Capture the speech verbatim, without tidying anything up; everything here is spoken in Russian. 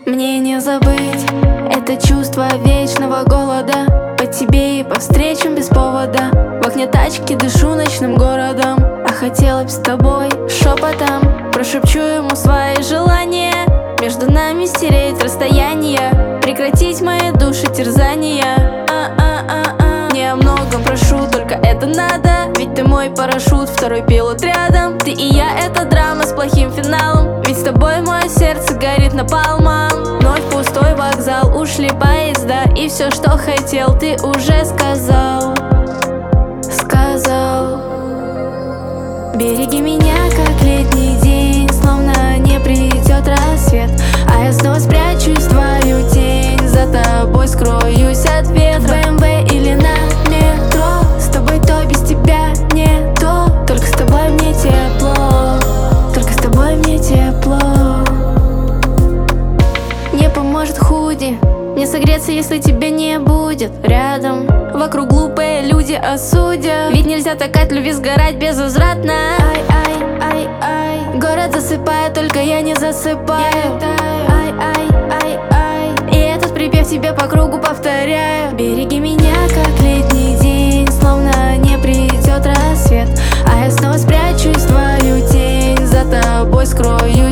Мне не забыть это чувство вечного голода. По тебе и по встречам без повода. В окне тачки дышу ночным городом. А хотела б с тобой шепотом прошепчу ему свои желания. Между нами стереть расстояние, прекратить мои души терзания. А-а-а-а. Не о многом прошу, только это надо. Ведь ты мой парашют, второй пилот рядом. Ты и я — это драма с плохим финалом. Ведь с тобой мое сердце горит напалмом. Вновь пустой вокзал, ушли поезда. И все, что хотел, ты уже сказал. Сказал. Береги меня, как летний день, словно не придет рассвет. А я снова спрячусь в твою тень, за тобой скроюсь от ветра. В БМВ или на метро, с тобой то, без тебя не то. Только с тобой мне тепло, только с тобой мне тепло. Не поможет худи мне согреться, если тебя не будет рядом. Вокруг глупые люди осудят, ведь нельзя так от любви сгорать безвозвратно. Ай-ай-ай-ай, город засыпает, только я не засыпаю. Ай-ай-ай-ай, и этот припев тебе по кругу повторяю. Береги меня, как летний день, словно не придет рассвет. А я снова спрячусь в твою тень, за тобой скроюсь